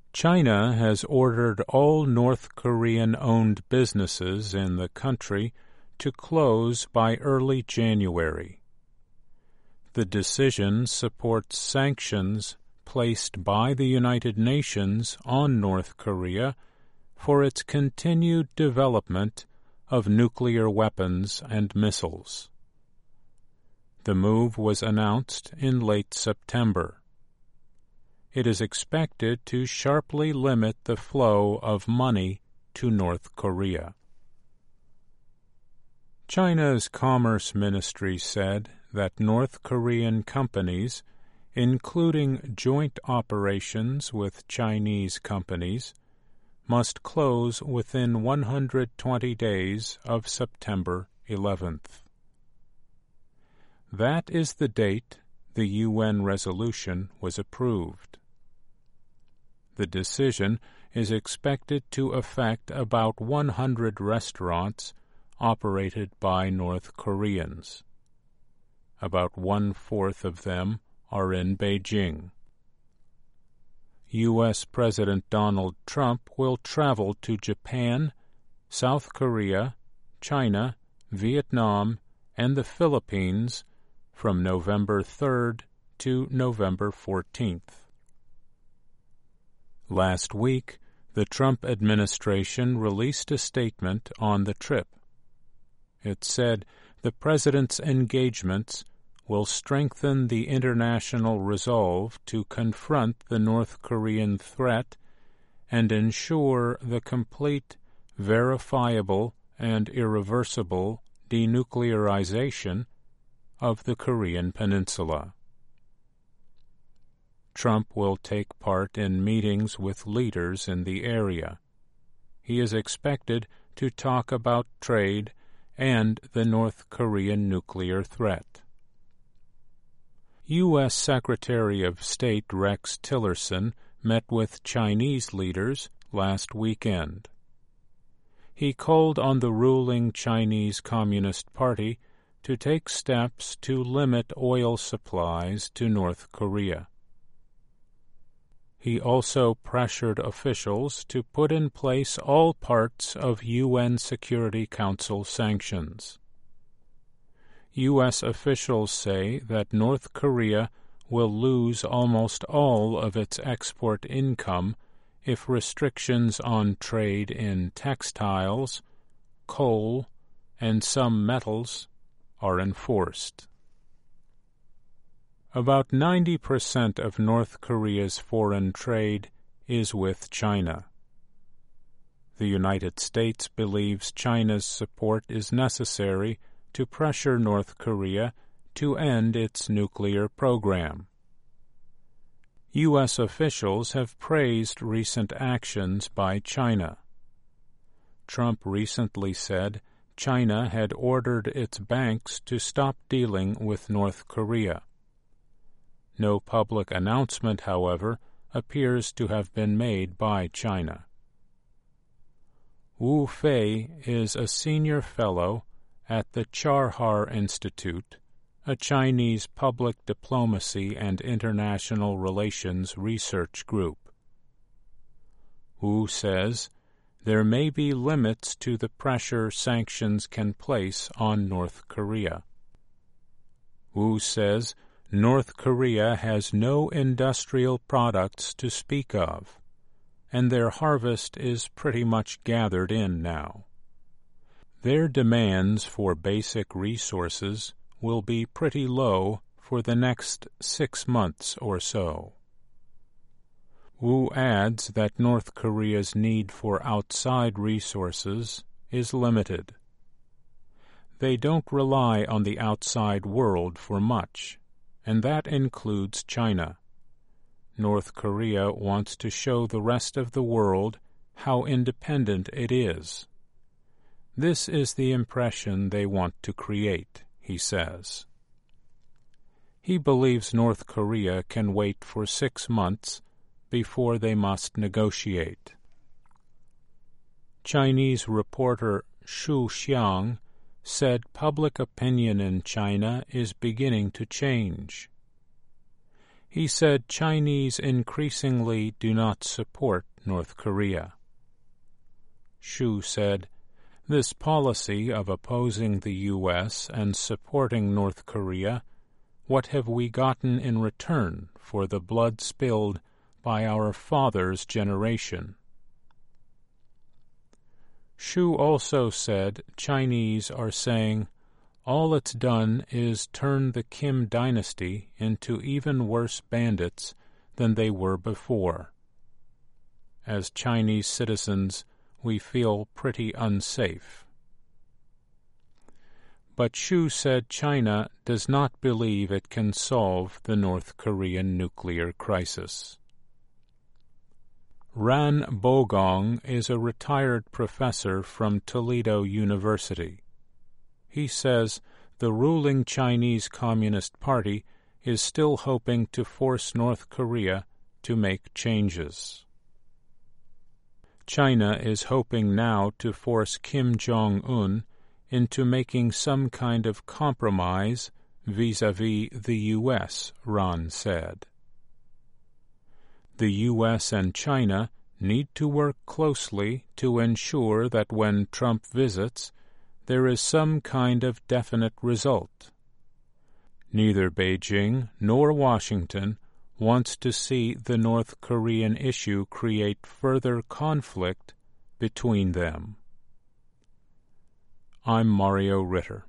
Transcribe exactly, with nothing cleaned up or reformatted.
China has ordered all North Korean-owned businesses in the country to close by early January. The decision supports sanctions placed by the United Nations on North Korea for its continued development of nuclear weapons and missiles. The move was announced in late September. It is expected to sharply limit the flow of money to North Korea. China's Commerce Ministry said that North Korean companies, including joint operations with Chinese companies, must close within one hundred twenty days of September eleventh. That is the date the U N resolution was approved. The decision is expected to affect about one hundred restaurants operated by North Koreans. About one-fourth of them are in Beijing. U S President Donald Trump will travel to Japan, South Korea, China, Vietnam, and the Philippines from November third to November fourteenth. Last week, the Trump administration released a statement on the trip. It said the president's engagements will strengthen the international resolve to confront the North Korean threat and ensure the complete, verifiable, and irreversible denuclearization of the Korean Peninsula. Trump will take part in meetings with leaders in the area. He is expected to talk about trade and the North Korean nuclear threat. U S Secretary of State Rex Tillerson met with Chinese leaders last weekend. He called on the ruling Chinese Communist Party to take steps to limit oil supplies to North Korea. He also pressured officials to put in place all parts of U N Security Council sanctions. U S officials say that North Korea will lose almost all of its export income if restrictions on trade in textiles, coal, and some metals are enforced. About ninety percent of North Korea's foreign trade is with China. The United States believes China's support is necessary to pressure North Korea to end its nuclear program. U S officials have praised recent actions by China. Trump recently said China had ordered its banks to stop dealing with North Korea. No public announcement, however, appears to have been made by China. Wu Fei is a senior fellow at the Charhar Institute, a Chinese public diplomacy and international relations research group. Wu says there may be limits to the pressure sanctions can place on North Korea. Wu says North Korea has no industrial products to speak of, and their harvest is pretty much gathered in now. Their demands for basic resources will be pretty low for the next six months or so. Wu adds that North Korea's need for outside resources is limited. They don't rely on the outside world for much, and that includes China. North Korea wants to show the rest of the world how independent it is. This is the impression they want to create, he says. He believes North Korea can wait for six months before they must negotiate. Chinese reporter Xu Xiang said public opinion in China is beginning to change. He said Chinese increasingly do not support North Korea. Xu said, "This policy of opposing the U S and supporting North Korea, what have we gotten in return for the blood spilled by our father's generation?" Xu also said Chinese are saying, all it's done is turn the Kim dynasty into even worse bandits than they were before. As Chinese citizens, we feel pretty unsafe. But Xu said China does not believe it can solve the North Korean nuclear crisis. Ran Bogong is a retired professor from Toledo University. He says the ruling Chinese Communist Party is still hoping to force North Korea to make changes. China is hoping now to force Kim Jong-un into making some kind of compromise vis-à-vis the U S, Ran said. The U S and China need to work closely to ensure that when Trump visits, there is some kind of definite result. Neither Beijing nor Washington wants to see the North Korean issue create further conflict between them. I'm Mario Ritter.